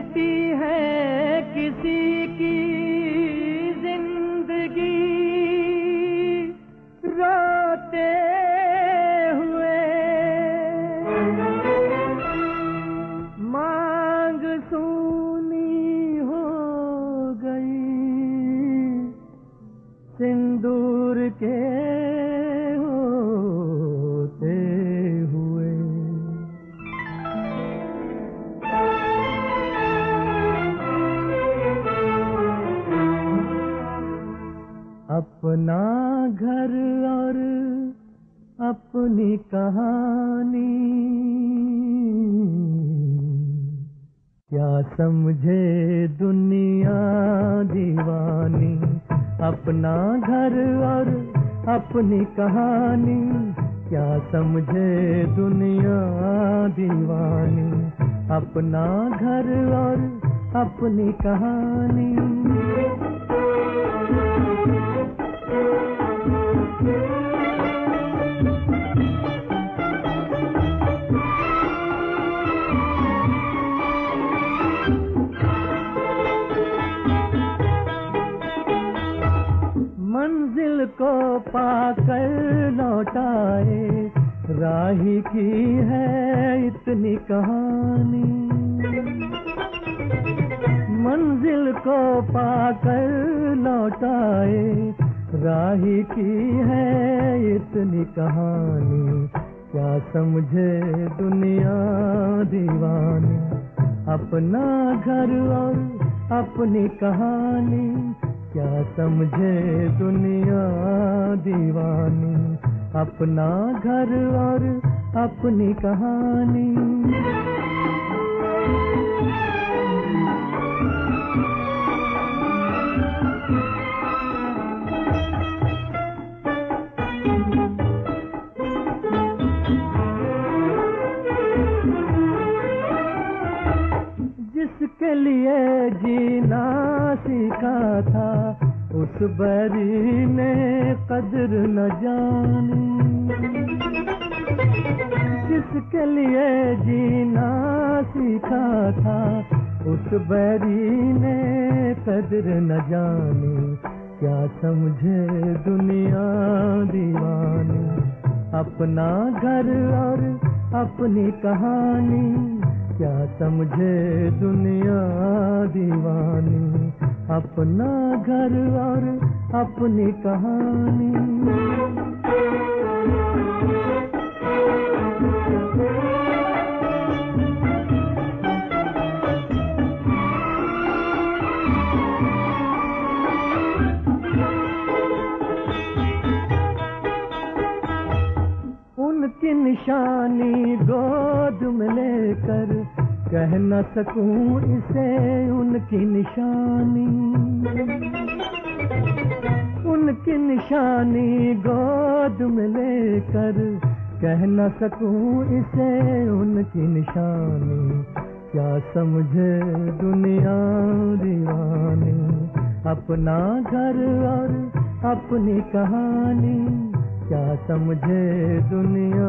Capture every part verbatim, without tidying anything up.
कटी है किसी की जिंदगी रोते हुए, मांग सूनी हो गई सिंदूर के होते हुए। अपना घर और अपनी कहानी क्या समझे दुनिया दीवानी। अपना घर और अपनी कहानी क्या समझे दुनिया दीवानी। अपना घर और अपनी कहानी। मंजिल को पाकर लौटाए राही की है इतनी कहानी। मंजिल को पाकर लौटाए राही की है इतनी कहानी। क्या समझे दुनिया दीवानी। अपना घर और अपनी कहानी क्या समझे दुनिया दीवानी। अपना घर और अपनी कहानी। जिसके लिए जीना सीखा था उस बैरी ने कदर न जानी। जिसके लिए जीना सीखा था उस बैरी ने कदर न जानी। क्या समझे दुनिया दीवानी। अपना घर और अपनी कहानी क्या समझे दुनिया दीवानी। अपना घर और अपनी कहानी। उनकी निशानी गोद में लेकर कह न सकूं इसे उनकी निशानी। उनकी निशानी गोद में लेकर कह न सकूं इसे उनकी निशानी। क्या समझे दुनिया दीवानी। अपना घर और अपनी कहानी क्या समझे दुनिया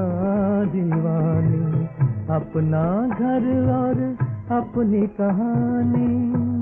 दीवानी। अपना घर और अपनी कहानी।